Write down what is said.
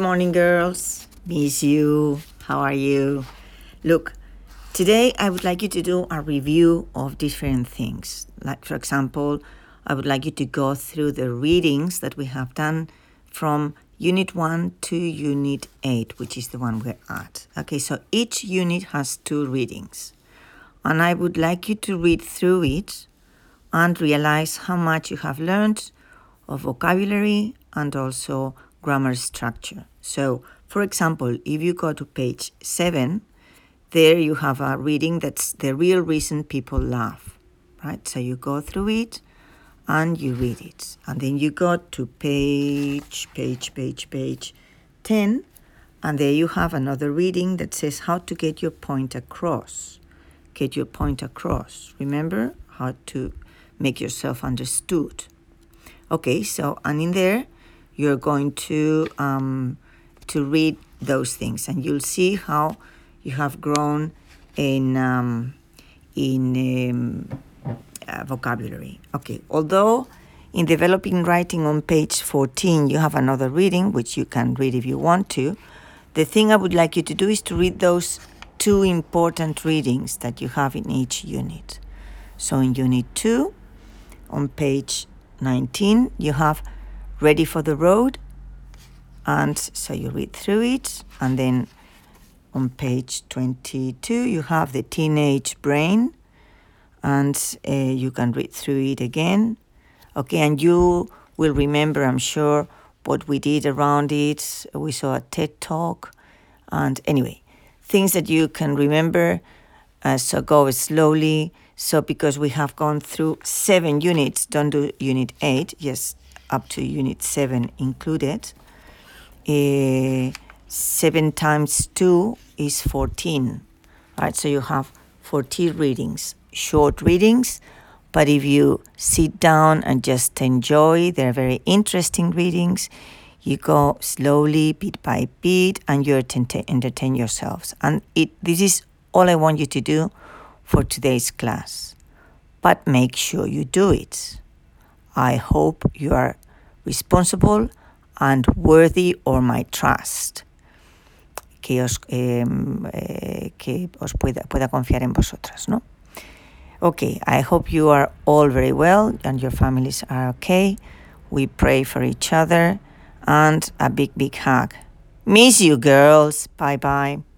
morning, girls. Miss you. How are you? Look, today I would like you to do a review of different things. Like, for example, I would like you to go through the readings that we have done from Unit 1 to Unit 8, which is the one we're at. Okay, so each unit has 2 readings. And I would like you to read through it and realize how much you have learned of vocabulary and also grammar structure. So, for example, if you go to page 7, there you have a reading that's the real reason people laugh, right? So you go through it and you read it. And then you go to page 10, and there you have another reading that says how to get your point across. Get your point across. Remember how to make yourself understood. Okay, so, and in there, you're going to read those things, and you'll see how you have grown in vocabulary. Okay, although in developing writing on page 14, you have another reading, which you can read if you want to. The thing I would like you to do is to read those 2 important readings that you have in each unit. So in Unit 2, on page 19, you have Ready for the Road, and so you read through it. And then on page 22, you have The Teenage Brain, and you can read through it again. Okay, and you will remember, I'm sure, what we did around it. We saw a TED Talk, and anyway, things that you can remember, so go slowly. So because we have gone through 7 units, don't do Unit 8, yes, up to Unit 7 included. 7 times 2 is 14. All right, so you have 14 readings, short readings, but if you sit down and just enjoy, they're very interesting readings. You go slowly, bit by bit, and you entertain yourselves. And this is all I want you to do for today's class. But make sure you do it. I hope you are responsible and worthy of my trust. Que os pueda confiar en vosotras, ¿no? Okay, I hope you are all very well and your families are okay. We pray for each other, and a big, big hug. Miss you, girls. Bye-bye.